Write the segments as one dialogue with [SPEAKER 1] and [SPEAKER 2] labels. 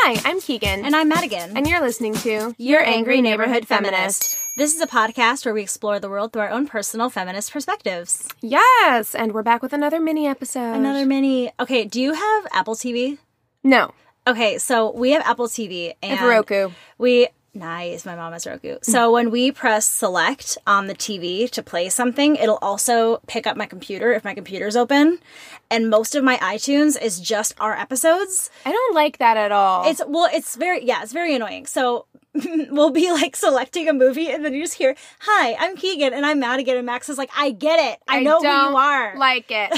[SPEAKER 1] Hi, I'm Keegan.
[SPEAKER 2] And I'm Madigan.
[SPEAKER 1] And you're listening to
[SPEAKER 2] Your Angry Neighborhood Feminist. This is a podcast where we explore the world through our own personal feminist perspectives.
[SPEAKER 1] Yes, and we're back with another mini episode.
[SPEAKER 2] Okay, do you have Apple TV?
[SPEAKER 1] No.
[SPEAKER 2] Okay, so we have Apple TV. And
[SPEAKER 1] Roku.
[SPEAKER 2] Nice, my mom has Roku. So when we press select on the TV to play something, it'll also pick up my computer if my computer's open. And most of my iTunes is just our episodes.
[SPEAKER 1] I don't like that at all.
[SPEAKER 2] It's very annoying. So we'll be like selecting a movie and then you just hear, "Hi, I'm Keegan and I'm Madigan," and Max is like, "I get it. I know who you are."
[SPEAKER 1] Like it.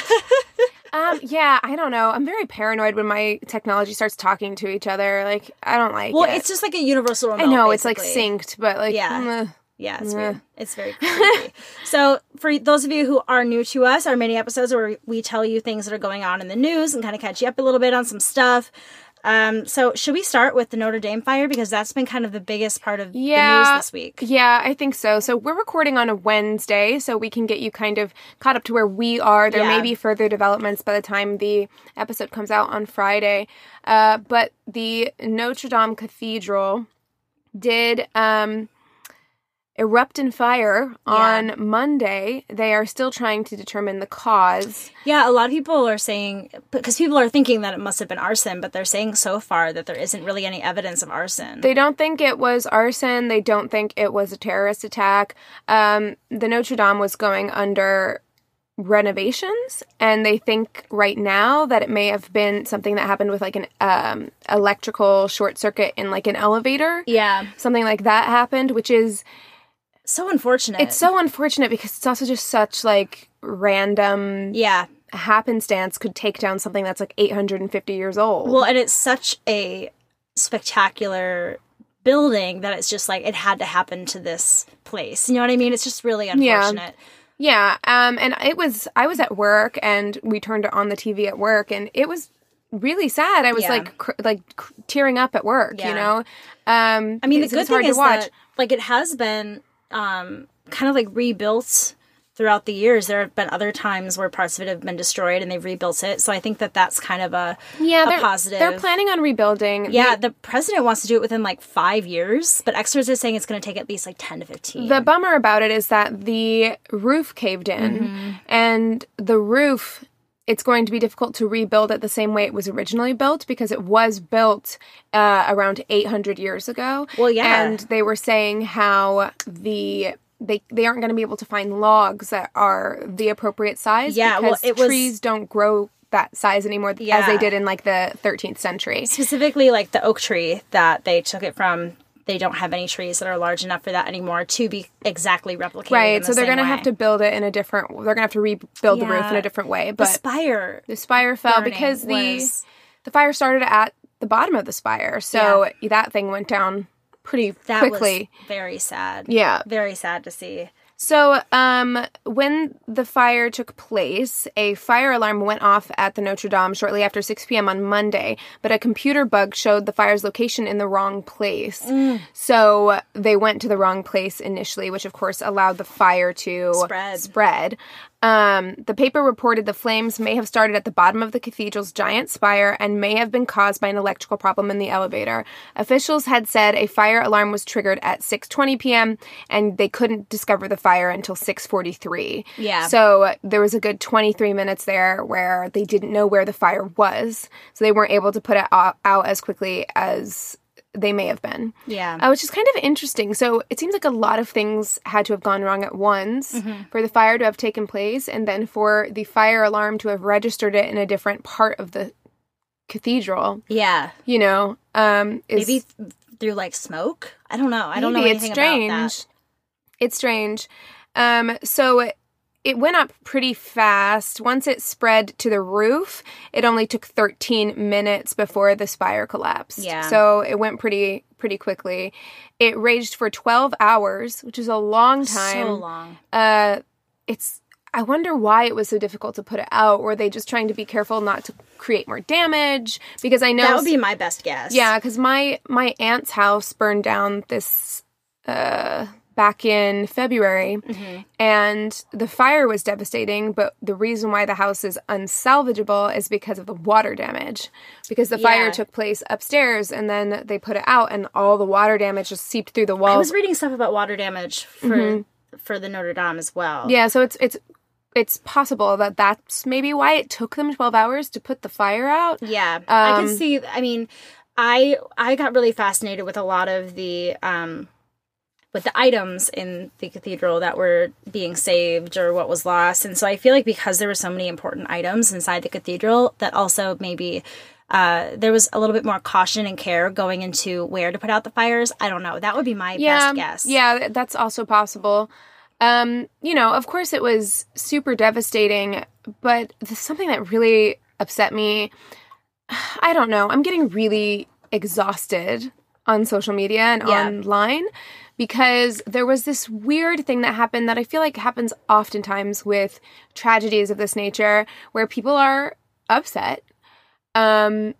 [SPEAKER 1] Yeah, I don't know. I'm very paranoid when my technology starts talking to each other. Like, I don't like it.
[SPEAKER 2] Well, it's just like a universal remote.
[SPEAKER 1] I know,
[SPEAKER 2] basically.
[SPEAKER 1] It's like synced, but like,
[SPEAKER 2] yeah. Yeah, it's weird. It's very creepy. So, for those of you who are new to us, our mini episodes where we tell you things that are going on in the news and kind of catch you up a little bit on some stuff. So should we start with the Notre Dame fire? Because that's been kind of the biggest part of the news this week.
[SPEAKER 1] Yeah, I think so. So we're recording on a Wednesday, so we can get you kind of caught up to where we are. There may be further developments by the time the episode comes out on Friday. But the Notre Dame Cathedral did erupt in fire on Monday. They are still trying to determine the cause.
[SPEAKER 2] Yeah, a lot of people are saying, because people are thinking that it must have been arson, but they're saying so far that there isn't really any evidence of arson.
[SPEAKER 1] They don't think it was arson. They don't think it was a terrorist attack. The Notre Dame was going under renovations, and they think right now that it may have been something that happened with like an electrical short circuit in like an elevator.
[SPEAKER 2] Yeah.
[SPEAKER 1] Something like that happened, which is
[SPEAKER 2] so unfortunate.
[SPEAKER 1] It's so unfortunate because it's also just such like random happenstance could take down something that's like 850 years old.
[SPEAKER 2] Well, and it's such a spectacular building that it's just like it had to happen to this place. You know what I mean? It's just really unfortunate.
[SPEAKER 1] Yeah. And I was at work and we turned on the TV at work and it was really sad. I was like tearing up at work, you know? I
[SPEAKER 2] mean, the good thing is that like it has been kind of like rebuilt throughout the years. There have been other times where parts of it have been destroyed and they've rebuilt it. So I think that that's kind of a positive.
[SPEAKER 1] They're planning on rebuilding.
[SPEAKER 2] Yeah, the president wants to do it within like 5 years, but experts are saying it's going to take at least like 10 to 15.
[SPEAKER 1] The bummer about it is that the roof caved in and the roof, it's going to be difficult to rebuild it the same way it was originally built because it was built around 800 years ago.
[SPEAKER 2] Well, yeah.
[SPEAKER 1] And they were saying how they aren't going to be able to find logs that are the appropriate size because trees don't grow that size anymore as they did in like the 13th century.
[SPEAKER 2] Specifically like the oak tree that they took it from. They don't have any trees that are large enough for that anymore to be exactly replicated. Right,
[SPEAKER 1] so they're going to have to build it in a different. They're going to have to rebuild the roof in a different way. But
[SPEAKER 2] the
[SPEAKER 1] spire fell because the fire started at the bottom of the spire, so that thing went down pretty quickly.
[SPEAKER 2] Was very sad.
[SPEAKER 1] Yeah,
[SPEAKER 2] very sad to see.
[SPEAKER 1] So, when the fire took place, a fire alarm went off at the Notre Dame shortly after 6 p.m. on Monday, but a computer bug showed the fire's location in the wrong place. So, they went to the wrong place initially, which of course allowed the fire to spread. The paper reported the flames may have started at the bottom of the cathedral's giant spire and may have been caused by an electrical problem in the elevator. Officials had said a fire alarm was triggered at 6:20 p.m. and they couldn't discover the fire until 6:43.
[SPEAKER 2] Yeah.
[SPEAKER 1] So there was a good 23 minutes there where they didn't know where the fire was. So they weren't able to put it out as quickly as they may have been.
[SPEAKER 2] Yeah.
[SPEAKER 1] Which is kind of interesting. So it seems like a lot of things had to have gone wrong at once for the fire to have taken place and then for the fire alarm to have registered it in a different part of the cathedral.
[SPEAKER 2] Yeah.
[SPEAKER 1] You know,
[SPEAKER 2] maybe through like smoke? I don't know. I don't know anything about that.
[SPEAKER 1] It's strange. So it went up pretty fast. Once it spread to the roof, it only took 13 minutes before the spire collapsed.
[SPEAKER 2] Yeah.
[SPEAKER 1] So it went pretty quickly. It raged for 12 hours, which is a long time.
[SPEAKER 2] So long.
[SPEAKER 1] I wonder why it was so difficult to put it out. Were they just trying to be careful not to create more damage? Because I know
[SPEAKER 2] that would be my best guess.
[SPEAKER 1] Yeah, because my aunt's house burned down this back in February, and the fire was devastating, but the reason why the house is unsalvageable is because of the water damage. Because the fire took place upstairs, and then they put it out, and all the water damage just seeped through the walls.
[SPEAKER 2] I was reading stuff about water damage for the Notre Dame as well.
[SPEAKER 1] Yeah, so it's possible that that's maybe why it took them 12 hours to put the fire out.
[SPEAKER 2] Yeah, I can see, I mean, I got really fascinated with a lot of the with the items in the cathedral that were being saved or what was lost. And so I feel like because there were so many important items inside the cathedral, that also maybe there was a little bit more caution and care going into where to put out the fires. I don't know. That would be my best guess.
[SPEAKER 1] Yeah, that's also possible. Of course it was super devastating, but something that really upset me, I don't know, I'm getting really exhausted on social media and online because there was this weird thing that happened that I feel like happens oftentimes with tragedies of this nature where people are upset and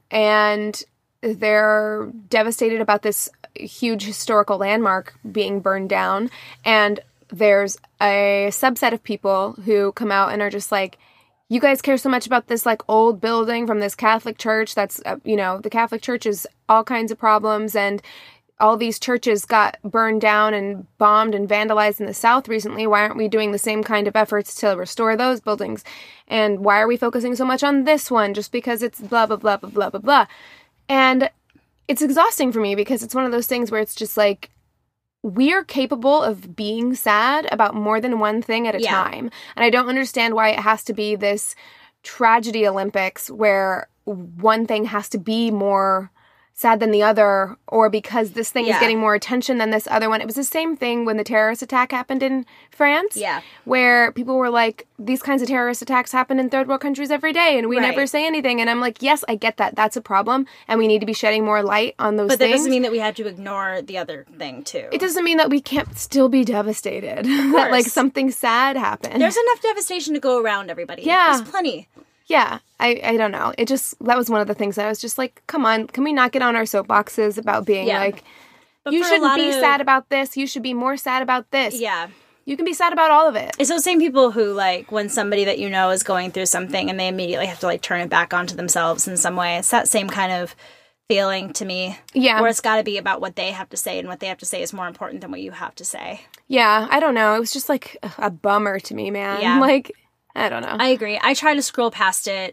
[SPEAKER 1] they're devastated about this huge historical landmark being burned down, and there's a subset of people who come out and are just like, you guys care so much about this like old building from this Catholic church that's, the Catholic Church is all kinds of problems, and all these churches got burned down and bombed and vandalized in the South recently. Why aren't we doing the same kind of efforts to restore those buildings? And why are we focusing so much on this one just because it's blah, blah, blah, blah, blah, blah, blah. And it's exhausting for me because it's one of those things where it's just like, we're capable of being sad about more than one thing at a time. And I don't understand why it has to be this tragedy Olympics where one thing has to be more sad than the other, or because this thing is getting more attention than this other one. It was the same thing when the terrorist attack happened in France, where people were like, these kinds of terrorist attacks happen in third world countries every day, and we never say anything. And I'm like, yes, I get that. That's a problem, and we need to be shedding more light on those things.
[SPEAKER 2] But that doesn't mean that we have to ignore the other thing, too.
[SPEAKER 1] It doesn't mean that we can't still be devastated that, like, something sad happened.
[SPEAKER 2] There's enough devastation to go around, everybody.
[SPEAKER 1] Yeah.
[SPEAKER 2] There's plenty.
[SPEAKER 1] Yeah, I don't know. That was one of the things that I was just like, come on, can we not get on our soapboxes about being like, but you shouldn't be sad about this, you should be more sad about this.
[SPEAKER 2] Yeah.
[SPEAKER 1] You can be sad about all of it.
[SPEAKER 2] It's those same people who, like, when somebody that you know is going through something and they immediately have to, like, turn it back onto themselves in some way. It's that same kind of feeling to me. Yeah. Where it's got to be about what they have to say, and what they have to say is more important than what you have to say.
[SPEAKER 1] Yeah, I don't know. It was just, like, a bummer to me, man. Yeah. Like, I don't know.
[SPEAKER 2] I agree. I try to scroll past it.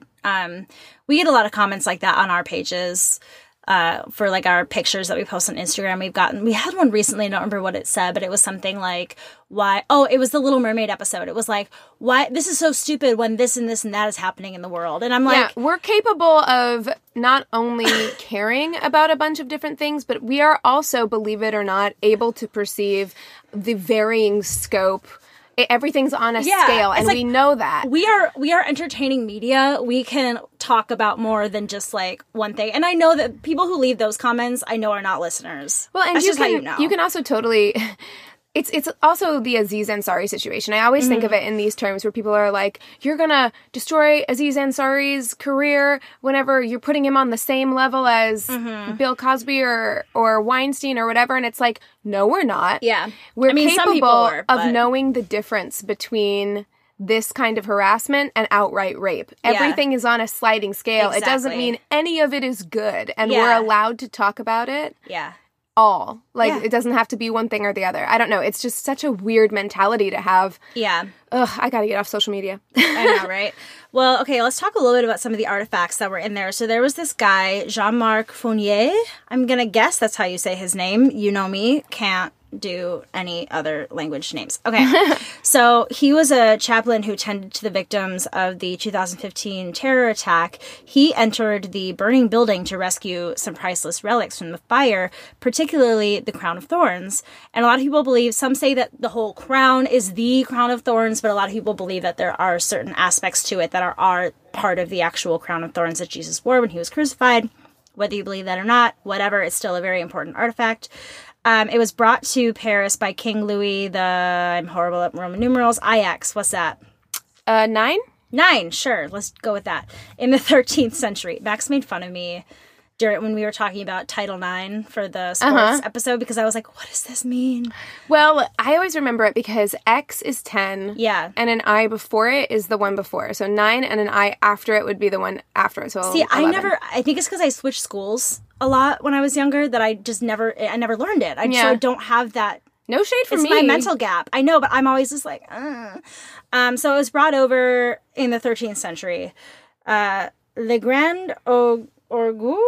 [SPEAKER 2] We get a lot of comments like that on our pages for like our pictures that we post on Instagram. We had one recently. I don't remember what it said, but it was something like, why? Oh, it was the Little Mermaid episode. It was like, why? This is so stupid when this and this and that is happening in the world. And I'm like,
[SPEAKER 1] yeah, we're capable of not only caring about a bunch of different things, but we are also, believe it or not, able to perceive the varying scope. Everything's on a scale, and like, we know that.
[SPEAKER 2] We are entertaining media. We can talk about more than just, like, one thing. And I know that people who leave those comments, I know, are not listeners.
[SPEAKER 1] Well, and
[SPEAKER 2] that's just how you know.
[SPEAKER 1] You can also totally... It's also the Aziz Ansari situation. I always think of it in these terms where people are like, you're going to destroy Aziz Ansari's career whenever you're putting him on the same level as Bill Cosby or Weinstein or whatever. And it's like, no, we're not.
[SPEAKER 2] Yeah.
[SPEAKER 1] We're capable of knowing the difference between this kind of harassment and outright rape. Everything is on a sliding scale. Exactly. It doesn't mean any of it is good. And we're allowed to talk about it.
[SPEAKER 2] Yeah.
[SPEAKER 1] All. Like, it doesn't have to be one thing or the other. I don't know. It's just such a weird mentality to have.
[SPEAKER 2] Yeah.
[SPEAKER 1] Ugh, I gotta get off social media.
[SPEAKER 2] I know, right? Well, okay, let's talk a little bit about some of the artifacts that were in there. So there was this guy, Jean-Marc Fournier. I'm gonna guess that's how you say his name. You know me. Can't do any other language names. Okay. So he was a chaplain who tended to the victims of the 2015 terror attack. He entered the burning building to rescue some priceless relics from the fire, particularly the crown of thorns. And a lot of people believe, some say that the whole crown is the crown of thorns, but a lot of people believe that there are certain aspects to it that are part of the actual crown of thorns that Jesus wore when he was crucified. Whether you believe that or not, whatever, it's still a very important artifact. It was brought to Paris by King Louis I'm horrible at Roman numerals. IX, what's that?
[SPEAKER 1] 9?
[SPEAKER 2] 9, sure. Let's go with that. In the 13th century. Max made fun of me when we were talking about Title IX for the sports episode, because I was like, what does this mean?
[SPEAKER 1] Well, I always remember it because X is 10.
[SPEAKER 2] Yeah.
[SPEAKER 1] And an I before it is the one before. So 9 and an I after it would be the one after it. So
[SPEAKER 2] see,
[SPEAKER 1] 11.
[SPEAKER 2] I think it's because I switched schools a lot when I was younger that I never learned it. I sort of don't have that.
[SPEAKER 1] No shade from me.
[SPEAKER 2] It's my mental gap. I know, but I'm always just like, So it was brought over in the 13th century. Le Grand Orgue?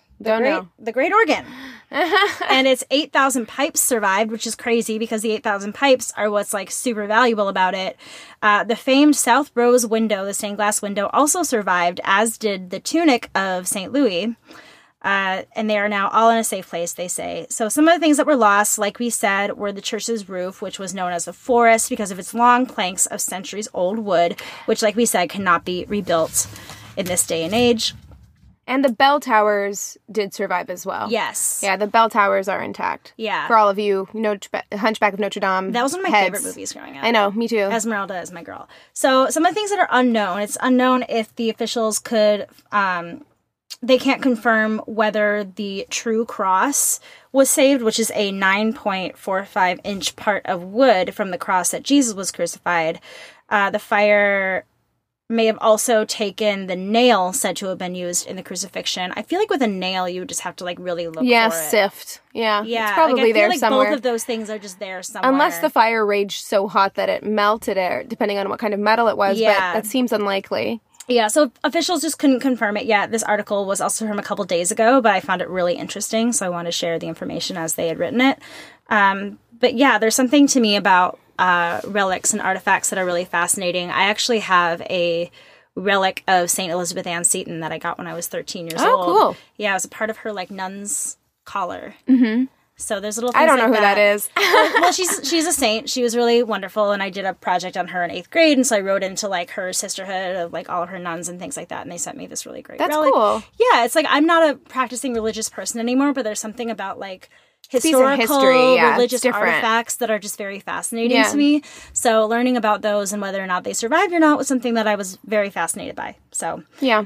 [SPEAKER 2] The Great Organ. And its 8,000 pipes survived, which is crazy because the 8,000 pipes are what's like super valuable about it. The famed South Rose window, the stained glass window, also survived, as did the tunic of St. Louis. And they are now all in a safe place, they say. So some of the things that were lost, like we said, were the church's roof, which was known as a forest because of its long planks of centuries-old wood, which, like we said, cannot be rebuilt in this day and age.
[SPEAKER 1] And the bell towers did survive as well.
[SPEAKER 2] Yes.
[SPEAKER 1] Yeah, the bell towers are intact.
[SPEAKER 2] Yeah.
[SPEAKER 1] For all of you, Hunchback of Notre Dame.
[SPEAKER 2] That was one of my favorite movies growing up.
[SPEAKER 1] I know, me too.
[SPEAKER 2] Esmeralda is my girl. So some of the things that are unknown, it's unknown if the officials could, they can't confirm whether the true cross was saved, which is a 9.45 inch part of wood from the cross that Jesus was crucified. The fire may have also taken the nail said to have been used in the crucifixion. I feel like with a nail, you would just have to like really look for it.
[SPEAKER 1] Yeah, sift. Yeah, it's probably
[SPEAKER 2] like, I
[SPEAKER 1] there
[SPEAKER 2] feel like
[SPEAKER 1] somewhere.
[SPEAKER 2] Both of those things are just there somewhere.
[SPEAKER 1] Unless the fire raged so hot that it melted it, depending on what kind of metal it was, but that seems unlikely.
[SPEAKER 2] Yeah, so officials just couldn't confirm it yet. This article was also from a couple days ago, but I found it really interesting, so I want to share the information as they had written it. But yeah, there's something to me about relics and artifacts that are really fascinating. I actually have a relic of St. Elizabeth Ann Seton that I got when I was 13 years old.
[SPEAKER 1] Oh, cool.
[SPEAKER 2] Yeah, it was a part of her like nun's collar. Mm-hmm. So there's little things
[SPEAKER 1] I don't know
[SPEAKER 2] like
[SPEAKER 1] who that is.
[SPEAKER 2] Well, she's a saint. She was really wonderful, and I did a project on her in 8th grade, and so I wrote into like her sisterhood of like all of her nuns and things like that, and they sent me this really great relic.
[SPEAKER 1] That's cool.
[SPEAKER 2] Yeah, it's like I'm not a practicing religious person anymore, but there's something about like historical religious artifacts that are just very fascinating to me. So learning about those and whether or not they survived or not was something that I was very fascinated by. So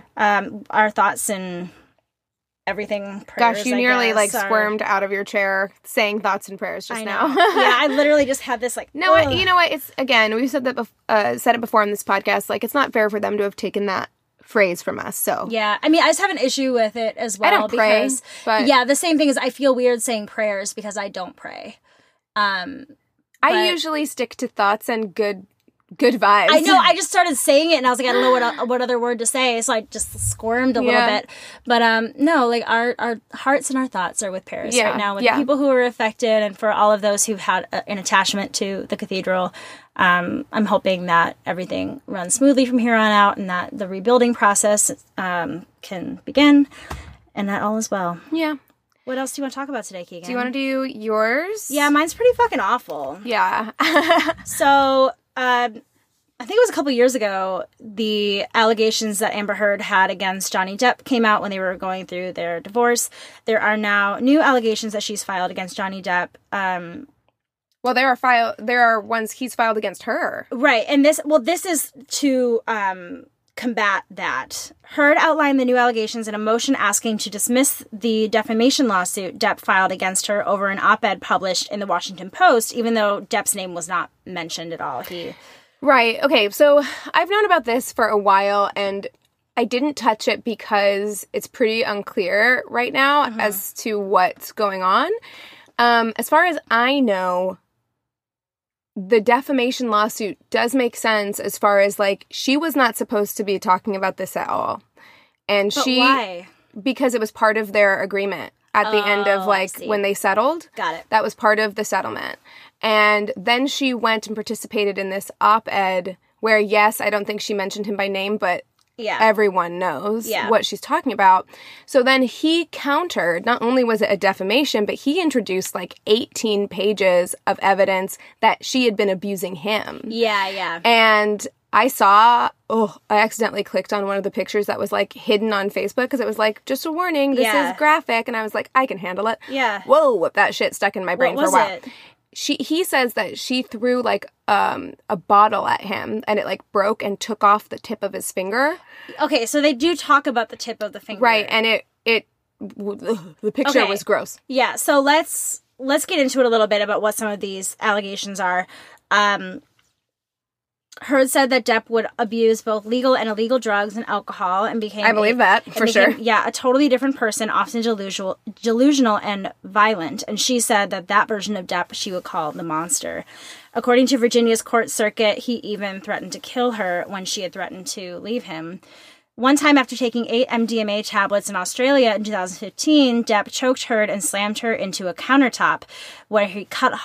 [SPEAKER 2] our thoughts and everything. Prayers,
[SPEAKER 1] gosh, you nearly squirmed out of your chair saying thoughts and prayers just now.
[SPEAKER 2] Yeah, I literally just had this like.
[SPEAKER 1] No, you know what? It's again, we've said that said it before on this podcast. Like, it's not fair for them to have taken that phrase from us. So
[SPEAKER 2] yeah, I mean, I just have an issue with it as well.
[SPEAKER 1] I don't pray, but
[SPEAKER 2] the same thing is I feel weird saying prayers because I don't pray.
[SPEAKER 1] I usually stick to thoughts and good vibes.
[SPEAKER 2] I know. I just started saying it, and I was like, I don't know what other word to say, so I just squirmed a little bit. But no, like our hearts and our thoughts are with Paris right now, with the people who were affected, and for all of those who've had an attachment to the cathedral. I'm hoping that everything runs smoothly from here on out, and that the rebuilding process can begin, and that all is well.
[SPEAKER 1] Yeah.
[SPEAKER 2] What else do you want to talk about today, Keegan?
[SPEAKER 1] Do you want to do yours?
[SPEAKER 2] Yeah, mine's pretty fucking awful.
[SPEAKER 1] Yeah.
[SPEAKER 2] So, I think it was a couple years ago, the allegations that Amber Heard had against Johnny Depp came out when they were going through their divorce. There are now new allegations that she's filed against Johnny Depp.
[SPEAKER 1] Well, there are ones he's filed against her.
[SPEAKER 2] Right. And this is to combat that. Heard outlined the new allegations in a motion asking to dismiss the defamation lawsuit Depp filed against her over an op-ed published in the Washington Post, even though Depp's name was not mentioned at all.
[SPEAKER 1] Right. Okay. So I've known about this for a while, and I didn't touch it because it's pretty unclear right now as to what's going on. As far as I know, the defamation lawsuit does make sense as far as, like, she was not supposed to be talking about this at all. And
[SPEAKER 2] why?
[SPEAKER 1] Because it was part of their agreement at the end of, like, when they settled.
[SPEAKER 2] Got it.
[SPEAKER 1] That was part of the settlement. And then she went and participated in this op-ed where, yes, I don't think she mentioned him by name, but everyone knows what she's talking about. So then he countered, not only was it a defamation, but he introduced like 18 pages of evidence that she had been abusing him.
[SPEAKER 2] Yeah.
[SPEAKER 1] And I accidentally clicked on one of the pictures that was like hidden on Facebook because it was like, just a warning, this is graphic. And I was like, I can handle it.
[SPEAKER 2] Yeah.
[SPEAKER 1] Whoa, that shit stuck in my brain for a while.
[SPEAKER 2] It?
[SPEAKER 1] He says that she threw like a bottle at him and it like broke and took off the tip of his finger.
[SPEAKER 2] Okay, so they do talk about the tip of the finger.
[SPEAKER 1] Right, and it the picture was gross.
[SPEAKER 2] Yeah, so let's get into it a little bit about what some of these allegations are. Heard said that Depp would abuse both legal and illegal drugs and alcohol and became...
[SPEAKER 1] I believe that, for sure.
[SPEAKER 2] Yeah, a totally different person, often delusional and violent. And she said that version of Depp she would call the monster. According to Virginia's court circuit, he even threatened to kill her when she had threatened to leave him. One time after taking 8 MDMA tablets in Australia in 2015, Depp choked Heard and slammed her into a countertop where he cut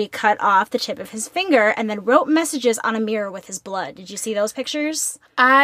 [SPEAKER 2] off the tip of his finger and then wrote messages on a mirror with his blood. Did you see those pictures?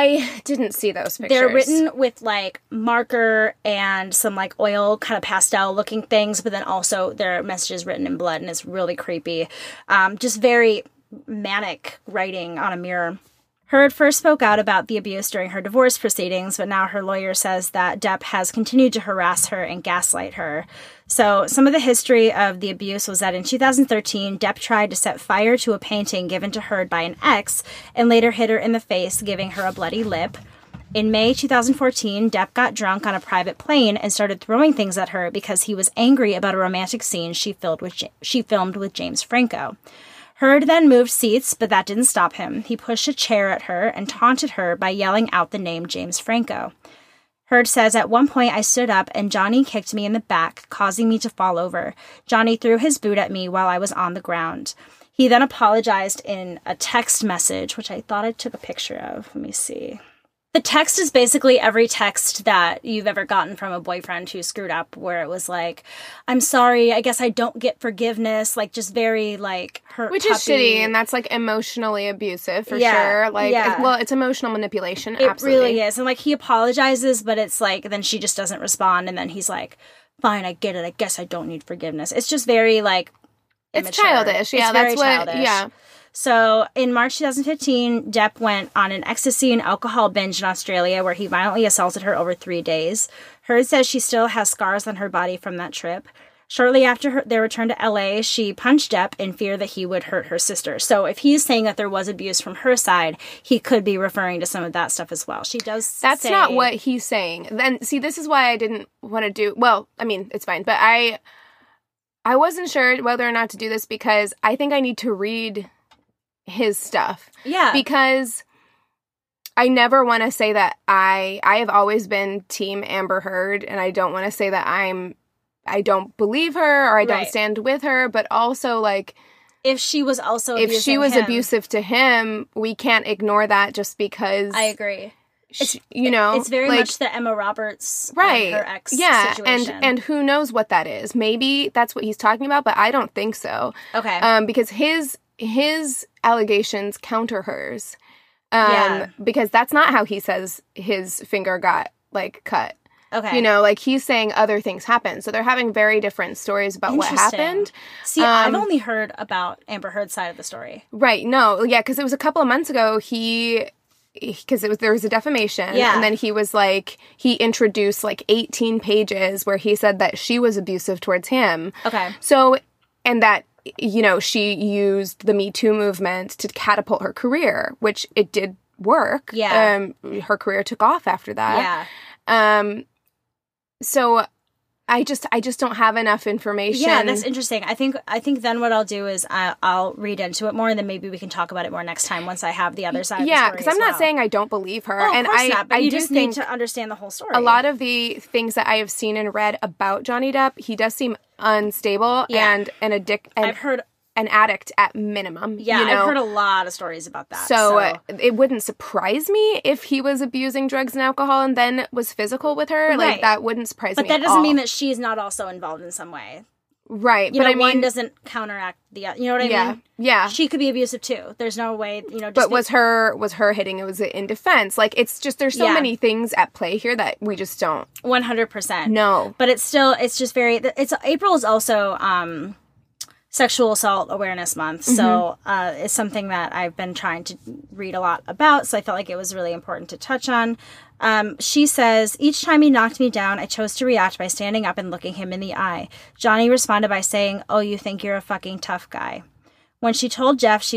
[SPEAKER 1] I didn't see those pictures.
[SPEAKER 2] They're written with like marker and some like oil kind of pastel looking things, but then also there are messages written in blood, and it's really creepy. Just very manic writing on a mirror. Heard first spoke out about the abuse during her divorce proceedings, but now her lawyer says that Depp has continued to harass her and gaslight her. So some of the history of the abuse was that in 2013, Depp tried to set fire to a painting given to Heard by an ex and later hit her in the face, giving her a bloody lip. In May 2014, Depp got drunk on a private plane and started throwing things at her because he was angry about a romantic scene she filmed with James Franco. Heard then moved seats, but that didn't stop him. He pushed a chair at her and taunted her by yelling out the name James Franco. Heard says, at one point I stood up and Johnny kicked me in the back, causing me to fall over. Johnny threw his boot at me while I was on the ground. He then apologized in a text message, which I thought I took a picture of. Let me see. The text is basically every text that you've ever gotten from a boyfriend who screwed up, where it was like, I'm sorry, I guess I don't get forgiveness, like just very like hurt.
[SPEAKER 1] Which is shitty, and that's like emotionally abusive for sure. Like, well, it's emotional manipulation. Absolutely.
[SPEAKER 2] It really is. And like he apologizes, but it's like, then she just doesn't respond, and then he's like, fine, I get it. I guess I don't need forgiveness. It's just very like immature.
[SPEAKER 1] It's childish. Yeah,
[SPEAKER 2] that's what. Childish.
[SPEAKER 1] Yeah.
[SPEAKER 2] So, in March 2015, Depp went on an ecstasy and alcohol binge in Australia where he violently assaulted her over 3 days. Heard says she still has scars on her body from that trip. Shortly after their return to LA, she punched Depp in fear that he would hurt her sister. So, if he's saying that there was abuse from her side, he could be referring to some of that stuff as well. She does
[SPEAKER 1] That's not what he's saying. Then, see, this is why I didn't want to do... Well, I mean, it's fine. But I wasn't sure whether or not to do this because I think I need to read his stuff.
[SPEAKER 2] Yeah.
[SPEAKER 1] Because I never want to say that I have always been team Amber Heard, and I don't want to say that I don't believe her or I don't stand with her, but also like
[SPEAKER 2] if she was also
[SPEAKER 1] abusive to him, we can't ignore that just because
[SPEAKER 2] I agree.
[SPEAKER 1] It's
[SPEAKER 2] very
[SPEAKER 1] like,
[SPEAKER 2] much the Emma Roberts and her ex situation.
[SPEAKER 1] and who knows what that is. Maybe that's what he's talking about, but I don't think so.
[SPEAKER 2] Okay.
[SPEAKER 1] Because his allegations counter hers. Because that's not how he says his finger got, like, cut.
[SPEAKER 2] Okay.
[SPEAKER 1] You know, like, he's saying other things happened. So they're having very different stories about what happened.
[SPEAKER 2] See, I've only heard about Amber Heard's side of the story.
[SPEAKER 1] Right. No. Yeah, because it was a couple of months ago, there was a defamation.
[SPEAKER 2] Yeah.
[SPEAKER 1] And then he was like, he introduced, like, 18 pages where he said that she was abusive towards him.
[SPEAKER 2] Okay.
[SPEAKER 1] So, and that, you know, she used the Me Too movement to catapult her career, which it did work.
[SPEAKER 2] Yeah.
[SPEAKER 1] Her career took off after that.
[SPEAKER 2] Yeah.
[SPEAKER 1] So I just don't have enough information.
[SPEAKER 2] Yeah, that's interesting. I think then what I'll do is I'll read into it more, and then maybe we can talk about it more next time once I have the other side.
[SPEAKER 1] Yeah, because I'm not saying I don't believe her,
[SPEAKER 2] and
[SPEAKER 1] of course
[SPEAKER 2] not, but
[SPEAKER 1] I
[SPEAKER 2] you
[SPEAKER 1] do
[SPEAKER 2] just
[SPEAKER 1] think
[SPEAKER 2] need to understand the whole story.
[SPEAKER 1] A lot of the things that I have seen and read about Johnny Depp, he does seem unstable and an addict. I've
[SPEAKER 2] heard
[SPEAKER 1] an addict at minimum.
[SPEAKER 2] Yeah,
[SPEAKER 1] you know?
[SPEAKER 2] I've heard a lot of stories about that.
[SPEAKER 1] So it wouldn't surprise me if he was abusing drugs and alcohol and then was physical with her.
[SPEAKER 2] Right.
[SPEAKER 1] Like, that wouldn't surprise me
[SPEAKER 2] But that
[SPEAKER 1] at
[SPEAKER 2] doesn't
[SPEAKER 1] all.
[SPEAKER 2] mean that she's not also involved in some way.
[SPEAKER 1] Right.
[SPEAKER 2] You
[SPEAKER 1] but
[SPEAKER 2] know,
[SPEAKER 1] I mean,
[SPEAKER 2] one doesn't counteract the other. You know what I mean?
[SPEAKER 1] Yeah.
[SPEAKER 2] She could be abusive too. There's no way, you know.
[SPEAKER 1] But was her hitting? It was in defense. Like, it's just, there's so many things at play here that we just don't.
[SPEAKER 2] 100%.
[SPEAKER 1] No.
[SPEAKER 2] But it's just very, April is also, Sexual Assault Awareness Month. So it's something that I've been trying to read a lot about. So I felt like it was really important to touch on. She says, each time he knocked me down, I chose to react by standing up and looking him in the eye. Johnny responded by saying, "Oh, you think you're a fucking tough guy." When she told Jeff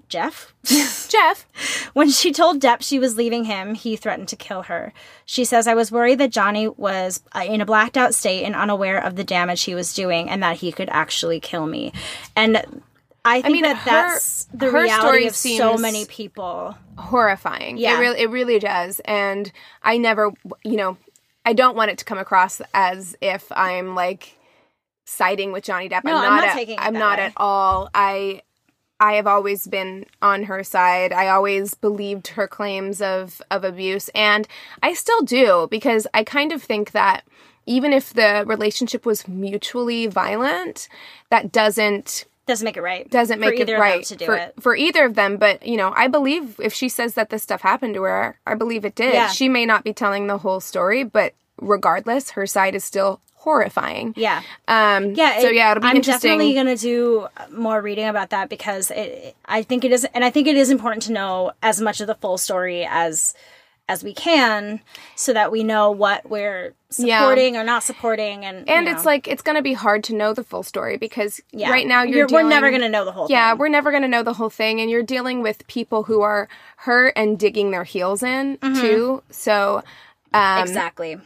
[SPEAKER 2] When she told Depp she was leaving him, he threatened to kill her. She says, I was worried that Johnny was in a blacked out state and unaware of the damage he was doing and that he could actually kill me. And I think that's the reality of so many people.
[SPEAKER 1] Horrifying. Yeah. It really does. And I never, I don't want it to come across as if I'm like siding with Johnny Depp.
[SPEAKER 2] No, I'm not taking it
[SPEAKER 1] I'm not at all. I have always been on her side. I always believed her claims of abuse, and I still do, because I kind of think that even if the relationship was mutually violent, that doesn't make
[SPEAKER 2] it right.
[SPEAKER 1] Doesn't make it right
[SPEAKER 2] for
[SPEAKER 1] either of them. But, I believe if she says that this stuff happened to her, I believe it did.
[SPEAKER 2] Yeah.
[SPEAKER 1] She may not be telling the whole story, but regardless, her side is still horrifying.
[SPEAKER 2] Yeah.
[SPEAKER 1] It'll be interesting.
[SPEAKER 2] I'm definitely going to do more reading about that, because I think it is important to know as much of the full story as we can, so that we know what we're supporting or not supporting. And
[SPEAKER 1] it's like, it's going to be hard to know the full story, because right now
[SPEAKER 2] we're never going to know the whole thing.
[SPEAKER 1] Yeah, we're never going to know the whole thing. And you're dealing with people who are hurt and digging their heels in too. So,
[SPEAKER 2] exactly.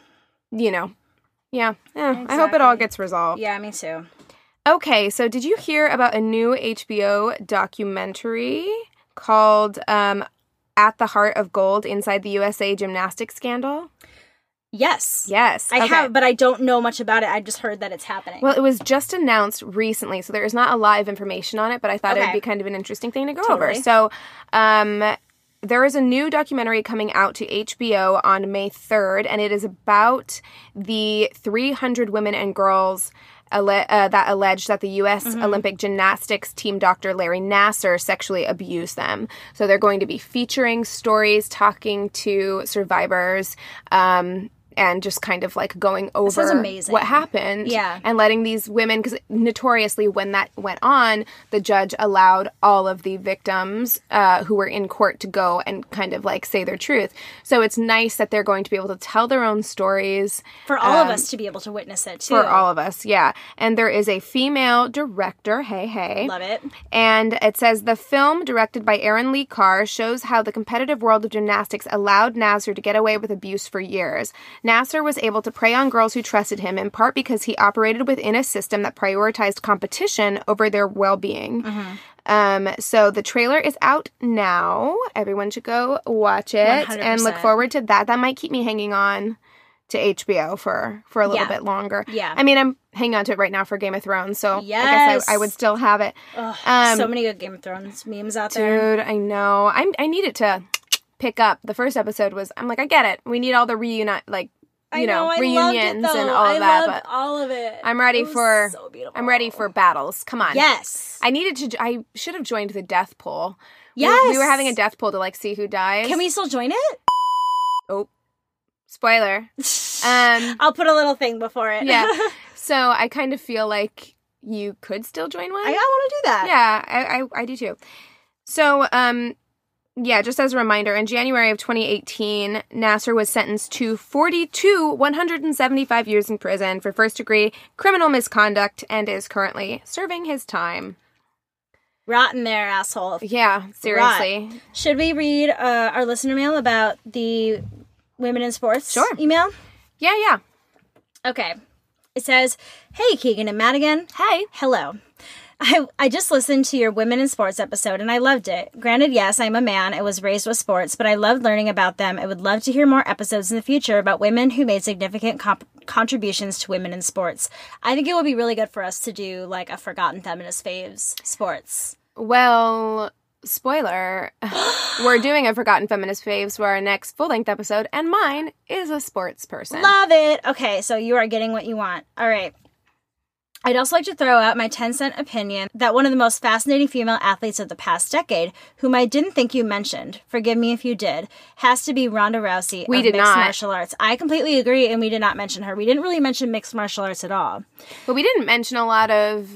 [SPEAKER 1] Yeah. Exactly. I hope it all gets resolved.
[SPEAKER 2] Yeah, me too.
[SPEAKER 1] Okay, so did you hear about a new HBO documentary called At the Heart of Gold Inside the USA Gymnastics Scandal?
[SPEAKER 2] Yes.
[SPEAKER 1] I
[SPEAKER 2] have, but I don't know much about it. I just heard that it's happening.
[SPEAKER 1] Well, it was just announced recently, so there is not a lot of information on it, but I thought it would be kind of an interesting thing to go over. So, there is a new documentary coming out to HBO on May 3rd, and it is about the 300 women and girls that alleged that the U.S. Olympic gymnastics team doctor Larry Nassar sexually abused them. So they're going to be featuring stories, talking to survivors, and just kind of like going over what happened.
[SPEAKER 2] Yeah.
[SPEAKER 1] And letting these women, because notoriously when that went on, the judge allowed all of the victims who were in court to go and kind of like say their truth. So it's nice that they're going to be able to tell their own stories.
[SPEAKER 2] For all of us to be able to witness it too.
[SPEAKER 1] For all of us, yeah. And there is a female director, hey.
[SPEAKER 2] Love it.
[SPEAKER 1] And it says, the film, directed by Erin Lee Carr, shows how the competitive world of gymnastics allowed Nassar to get away with abuse for years. Nassar was able to prey on girls who trusted him, in part because he operated within a system that prioritized competition over their well-being. So the trailer is out now. Everyone should go watch it
[SPEAKER 2] 100%.
[SPEAKER 1] And look forward to that. That might keep me hanging on to HBO for a little bit longer.
[SPEAKER 2] Yeah.
[SPEAKER 1] I mean, I'm hanging on to it right now for Game of Thrones, so
[SPEAKER 2] yes.
[SPEAKER 1] I guess I would still have it.
[SPEAKER 2] So many good Game of Thrones memes out there.
[SPEAKER 1] Dude, I know. I need it to pick up. The first episode was, I'm like, I get it. We need all the reunions and all of that. But
[SPEAKER 2] all of it.
[SPEAKER 1] I'm ready for
[SPEAKER 2] so beautiful.
[SPEAKER 1] I'm ready for battles. Come on.
[SPEAKER 2] Yes.
[SPEAKER 1] I should have joined the death poll.
[SPEAKER 2] Yes.
[SPEAKER 1] We were having a death poll to like see who dies.
[SPEAKER 2] Can we still join it?
[SPEAKER 1] Oh. Spoiler.
[SPEAKER 2] I'll put a little thing before it.
[SPEAKER 1] Yeah. So I kind of feel like you could still join one.
[SPEAKER 2] I want to do that.
[SPEAKER 1] Yeah, I do too. So, yeah, just as a reminder, in January of 2018, Nassar was sentenced to 175 years in prison for first-degree criminal misconduct and is currently serving his time.
[SPEAKER 2] Rotten there, asshole.
[SPEAKER 1] Yeah, seriously.
[SPEAKER 2] Rot. Should we read our listener mail about the Women in Sports email?
[SPEAKER 1] Yeah.
[SPEAKER 2] Okay. It says, hey, Keegan and Madigan.
[SPEAKER 1] Hey.
[SPEAKER 2] Hello. I just listened to your Women in Sports episode and I loved it. Granted, yes, I'm a man. I was raised with sports, but I loved learning about them. I would love to hear more episodes in the future about women who made significant contributions to women in sports. I think it would be really good for us to do like a Forgotten Feminist Faves sports.
[SPEAKER 1] Well, spoiler, we're doing a Forgotten Feminist Faves for our next full-length episode, and mine is a sports person.
[SPEAKER 2] Love it. Okay, so you are getting what you want. All right. I'd also like to throw out my 10-cent opinion that one of the most fascinating female athletes of the past decade, whom I didn't think you mentioned, forgive me if you did, has to be Ronda Rousey of mixed martial arts. I completely agree, and we did not mention her. We didn't really mention mixed martial arts at all.
[SPEAKER 1] But we didn't mention a lot of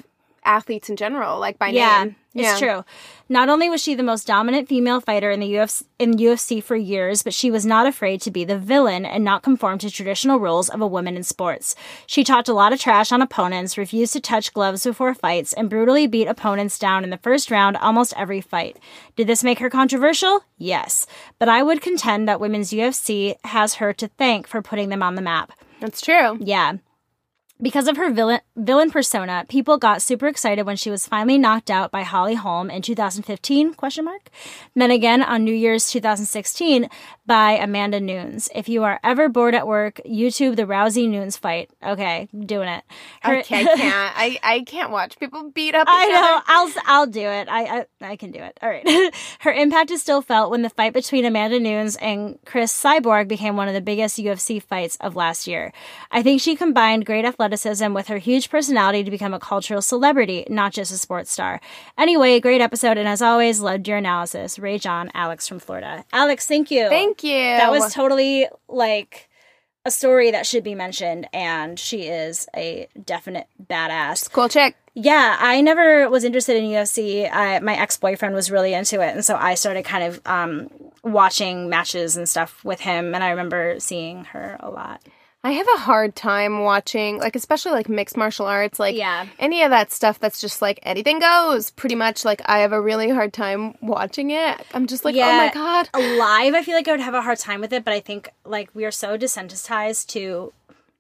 [SPEAKER 1] athletes in general, like by
[SPEAKER 2] Yeah,
[SPEAKER 1] name.
[SPEAKER 2] it's true. Not only was she the most dominant female fighter in the UFC for years, but she was not afraid to be the villain and not conform to traditional roles of a woman in sports. She talked a lot of trash on opponents, refused to touch gloves before fights, and brutally beat opponents down in the first round almost every fight. Did this make her controversial? Yes. But I would contend that women's UFC has her to thank for putting them on the map.
[SPEAKER 1] That's true.
[SPEAKER 2] Yeah. Because of her villain persona, people got super excited when she was finally knocked out by Holly Holm in 2015, ? Then again on New Year's 2016 by Amanda Nunes. If you are ever bored at work, YouTube the Rousey-Nunes fight. Okay, doing it.
[SPEAKER 1] I can't. I can't watch people beat up each
[SPEAKER 2] I know.
[SPEAKER 1] other.
[SPEAKER 2] I'll do it. I can do it. All right. Her impact is still felt when the fight between Amanda Nunes and Chris Cyborg became one of the biggest UFC fights of last year. I think she combined great athleticism with her huge personality to become a cultural celebrity, not just a sports star. Anyway, great episode, and as always, loved your analysis. Ray John, Alex from Florida. Alex, thank you.
[SPEAKER 1] Thank you.
[SPEAKER 2] That was totally like a story that should be mentioned, and she is a definite badass.
[SPEAKER 1] Cool chick.
[SPEAKER 2] Yeah, I never was interested in UFC. My ex-boyfriend was really into it, and so I started kind of watching matches and stuff with him, and I remember seeing her a lot.
[SPEAKER 1] I have a hard time watching, like, especially, like, mixed martial arts, like, any of that stuff that's just, like, anything goes, pretty much, like, I have a really hard time watching it. I'm just like, oh my God.
[SPEAKER 2] Live, I feel like I would have a hard time with it, but I think, like, we are so desensitized to,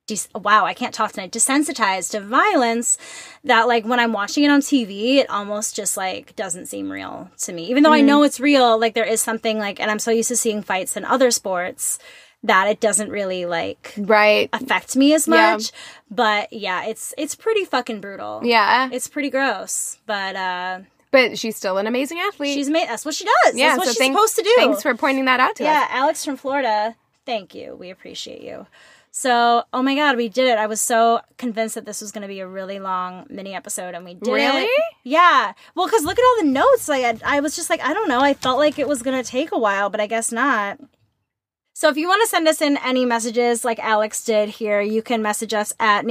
[SPEAKER 2] I can't talk tonight, desensitized to violence that, like, when I'm watching it on TV, it almost just, like, doesn't seem real to me. Even though I know it's real, like, there is something, like, and I'm so used to seeing fights in other sports that it doesn't really, like, affect me as much. Yeah. But, yeah, it's pretty fucking brutal.
[SPEAKER 1] Yeah.
[SPEAKER 2] It's pretty gross. But
[SPEAKER 1] she's still an amazing athlete.
[SPEAKER 2] That's what she does. Yeah, that's what she's supposed to do.
[SPEAKER 1] Thanks for pointing that out to us.
[SPEAKER 2] Yeah, Alex from Florida, thank you. We appreciate you. So, oh my God, we did it. I was so convinced that this was going to be a really long mini episode, and we did it.
[SPEAKER 1] Really?
[SPEAKER 2] Yeah. Well, because look at all the notes. I was just like, I don't know. I felt like it was going to take a while, but I guess not. So if you want to send us in any messages like Alex did here, you can message us at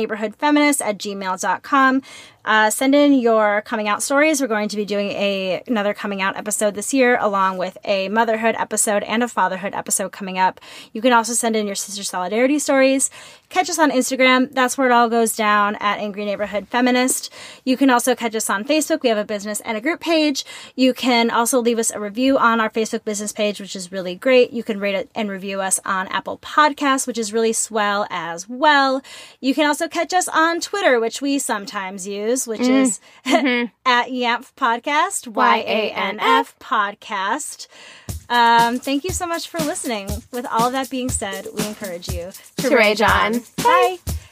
[SPEAKER 2] neighborhoodfeminist@gmail.com. Send in your coming out stories. We're going to be doing another coming out episode this year, along with a motherhood episode and a fatherhood episode coming up. You can also send in your sister solidarity stories. Catch us on Instagram. That's where it all goes down, at Angry Neighborhood Feminist. You can also catch us on Facebook. We have a business and a group page. You can also leave us a review on our Facebook business page, which is really great. You can rate it and review us on Apple Podcasts, which is really swell as well. You can also catch us on Twitter, which we sometimes use, which is at YANF Podcast, YANF Podcast. Thank you so much for listening. With all of that being said, we encourage you
[SPEAKER 1] to Ray John.
[SPEAKER 2] Bye.